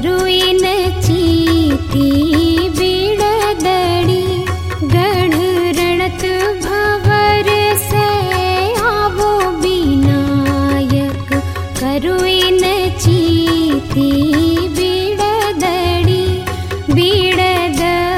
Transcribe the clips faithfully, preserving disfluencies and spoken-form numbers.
करुइन चीती बिड़दड़ी गढ़ रणत भवर से आवो विनायक करुइन चीती बिड़दड़ी बिड़द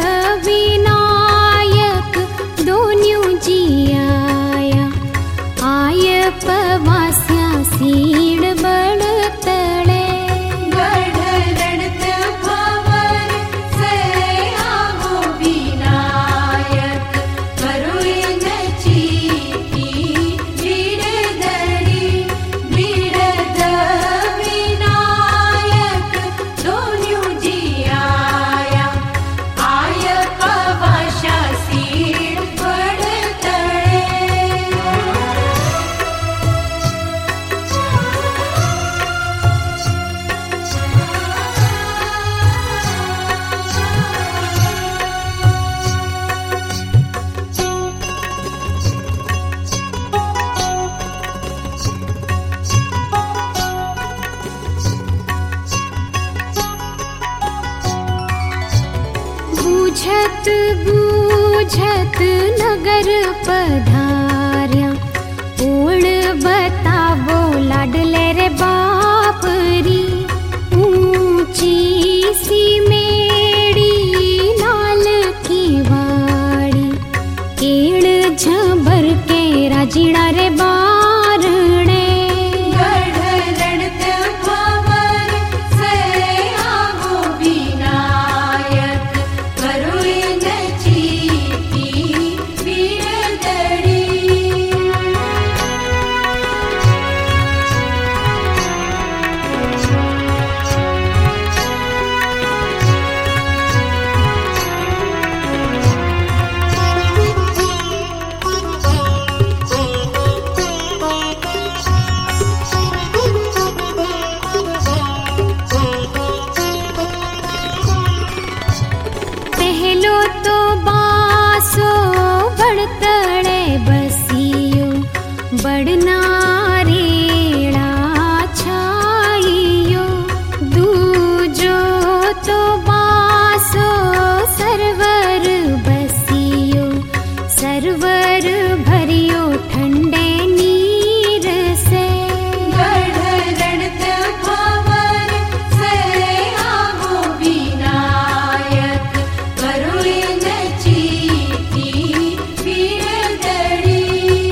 विनायक दोन्यों जी आया आय पवास्या सीड़ बड़ तड़े गढ़ रणत भवर से आवो विनायक करुइन चीती बिड़दड़ी बिड़द विनायक दोन्यों जी आया आय पवास्या सीड़ बड़ तड़े। बूझत बूझत नगर पधार्या ओळ बतावो लाडले रे बापरी ऊंची सी मेड़ी लाल की वाड़ी केड़ झबर के राजीड़ा रे बारणे गढ़ रणत भवर से आवो विनायक करुइन चीती बिड़दड़ी। पहलो तो बासो बड़तड़े बसियो बड़नारेड़ा छाइयो दूजो तो बासो सरवर बसियो सरवर भरियो ठंडे नीर से गढ़ रणत भवर से आवो विनायक करुइन चीती बिड़दड़ी।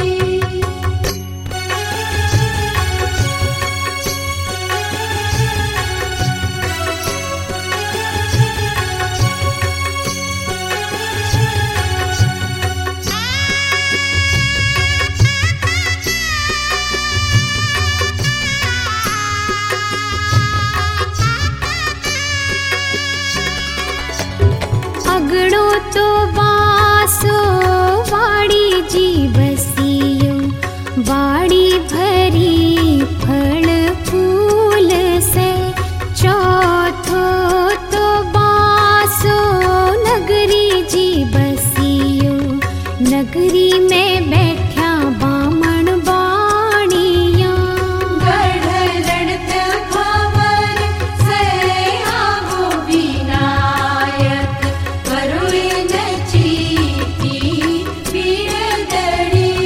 अगड़ो तो बासो वाड़ी जी बसियो वाड़ी भरी फल फूल से चौथो तो बासो नगरी जी बसियो नगरी में बैठा बामण बाणिया गढ़ रणत भवर से आवो विनायक करुइन चीती बिड़दड़ी।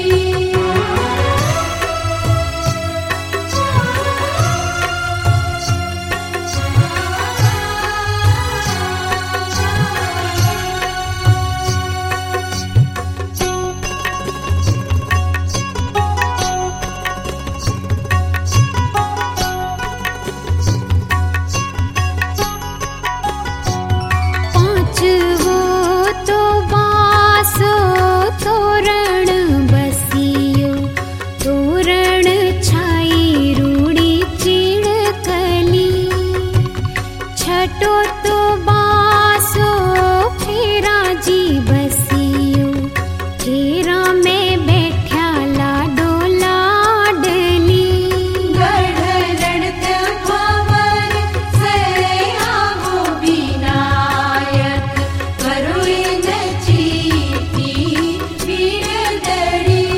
पांचवो तो बासो तोरण बसियो तोरण छाई रूड़ी चिड़कली छठो तो बासो फेरा जी बसियो फेरा में बैठा लाडो लाडली गढ़ रणत भवर से आवो विनायक करुइन चीती बिड़दड़ी।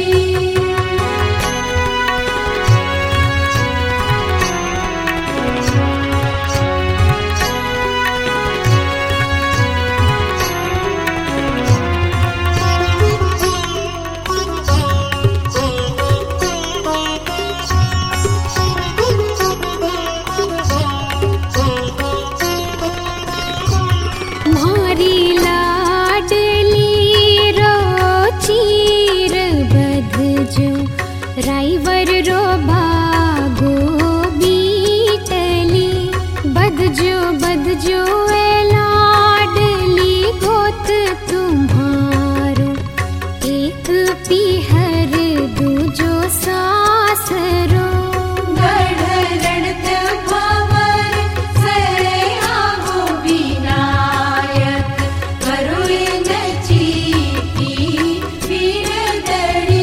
बद जो ए लाडली गोत तुम्हारो, एक पीहर दूजो सासरो। गढ़ रणत भंवर से आवो विनायक, करुई न चीती वीर दड़ी।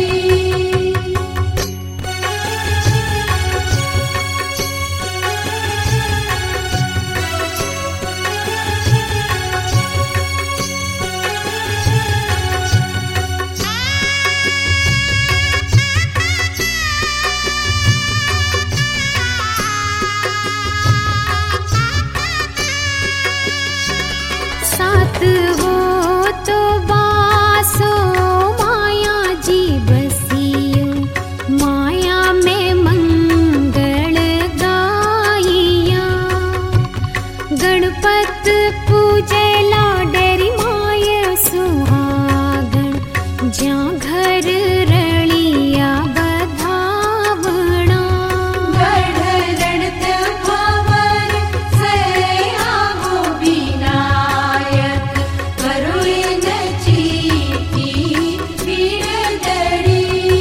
सात वो तो बासो माया जी बसियो, माया में मंगल गाइया। गणपत पूजे लाडरी माय सुहागण, ज्यां घर रलिया बधावणा। गढ़ रणत भंवर से आवो विनायक, करुई न चीती वीर दड़ी।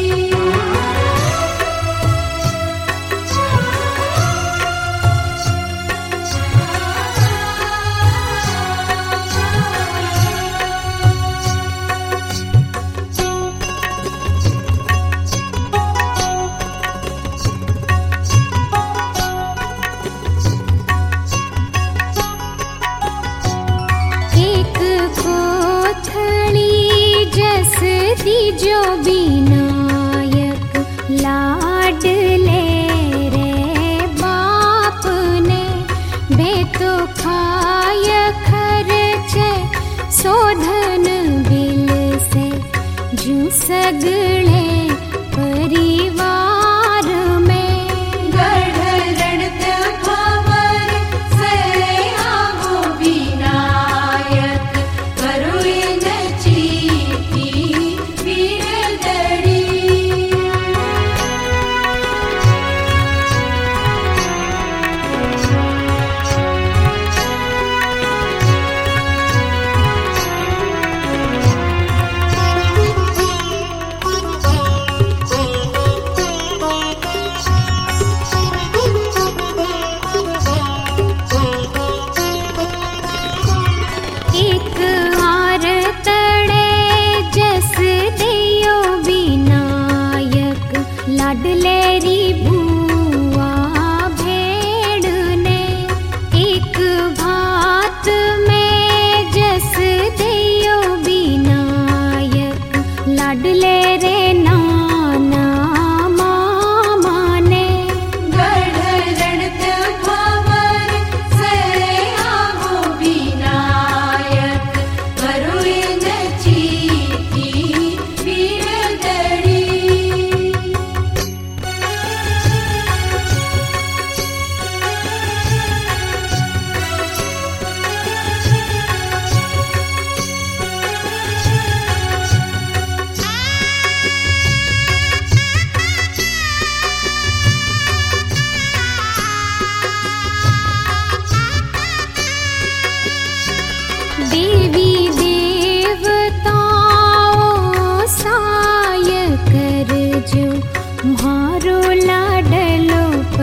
एक कोथली जस दीजो विनायक, लाडले रे बाप ने। बेतो खाय खर्चे शोधन बिल से, जू सगळे परिवार में। गढ़ रणत भंवर से आवो विनायक, करुई न चीती वीर दड़ी। एक आर तड़े जस दियो विनायक, लाडलेरी बुआ भेड़ ने। एक भात में जस दियो विनायक, लाडले रे नाना मामा ने। गढ़ रणत भंवर से आवो विनायक, करुई न चीती वीर दड़ी। देवी देवताओं साय करजो, म्हारो लाडलो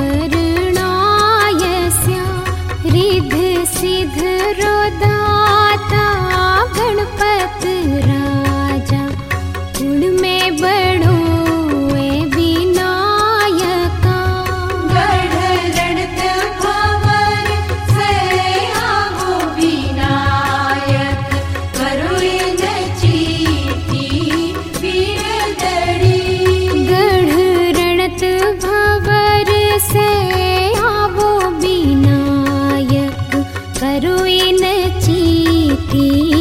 परणायस्या। रिद्ध सिद्ध रो दाता गणपत राजा, कुण में बड़ो ए विनायका। गढ़ रणत भंवर से आवो विनायक, करुई न चीती वीर दड़ी। गढ़ रणत भंवर से आवो विनायक, करुई न चीती